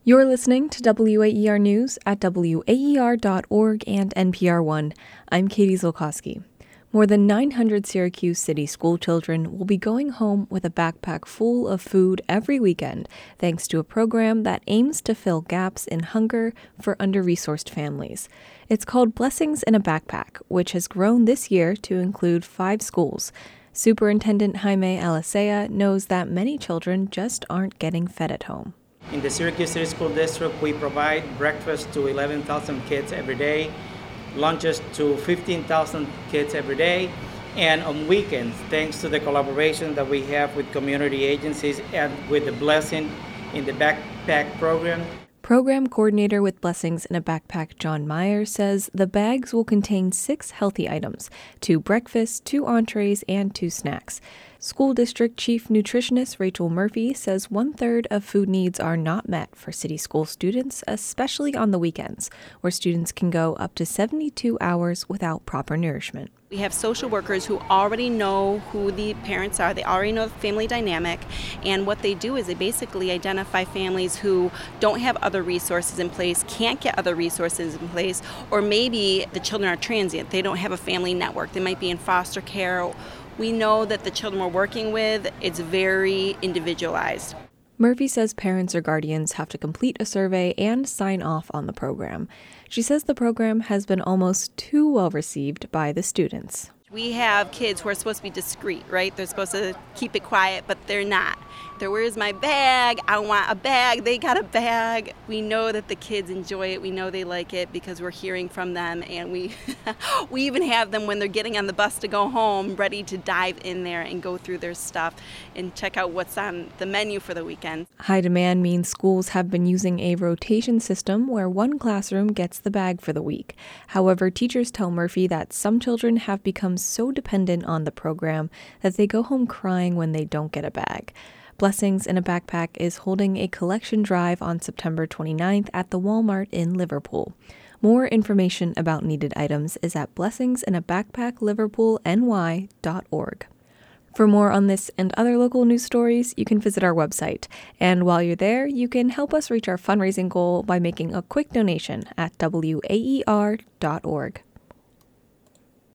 You're listening to WAER News at WAER.org and NPR One. I'm Katie Zolkowski. More than 900 Syracuse City school children will be going home with a backpack full of food every weekend, thanks to a program that aims to fill gaps in hunger for under-resourced families. It's called Blessings in a Backpack, which has grown this year to include 5 schools. Superintendent Jaime Alicea knows that many children just aren't getting fed at home. In the Syracuse City School District, we provide breakfast to 11,000 kids every day, lunches to 15,000 kids every day, and on weekends, thanks to the collaboration that we have with community agencies and with the Blessing in the Backpack program. Program coordinator with Blessings in a Backpack, John Meyer, says the bags will contain 6 healthy items, 2 breakfasts, 2 entrees, and 2 snacks. School District Chief Nutritionist Rachel Murphy says 1/3 of food needs are not met for city school students, especially on the weekends, where students can go up to 72 hours without proper nourishment. We have social workers who already know who the parents are. They already know the family dynamic. And what they do is they basically identify families who don't have other resources in place, can't get other resources in place, or maybe the children are transient. They don't have a family network. They might be in foster care. We know that the children we're working with, it's very individualized. Murphy says parents or guardians have to complete a survey and sign off on the program. She says the program has been almost too well received by the students. We have kids who are supposed to be discreet, right? They're supposed to keep it quiet, but they're not. Where's my bag? I want a bag. They got a bag. We know that the kids enjoy it. We know they like it because we're hearing from them. And we even have them when they're getting on the bus to go home, ready to dive in there and go through their stuff and check out what's on the menu for the weekend. High demand means schools have been using a rotation system where one classroom gets the bag for the week. However, teachers tell Murphy that some children have become so dependent on the program that they go home crying when they don't get a bag. Blessings in a Backpack is holding a collection drive on September 29th at the Walmart in Liverpool. More information about needed items is at blessingsinabagpackliverpoolny.org. For more on this and other local news stories, you can visit our website. And while you're there, you can help us reach our fundraising goal by making a quick donation at WAER.org.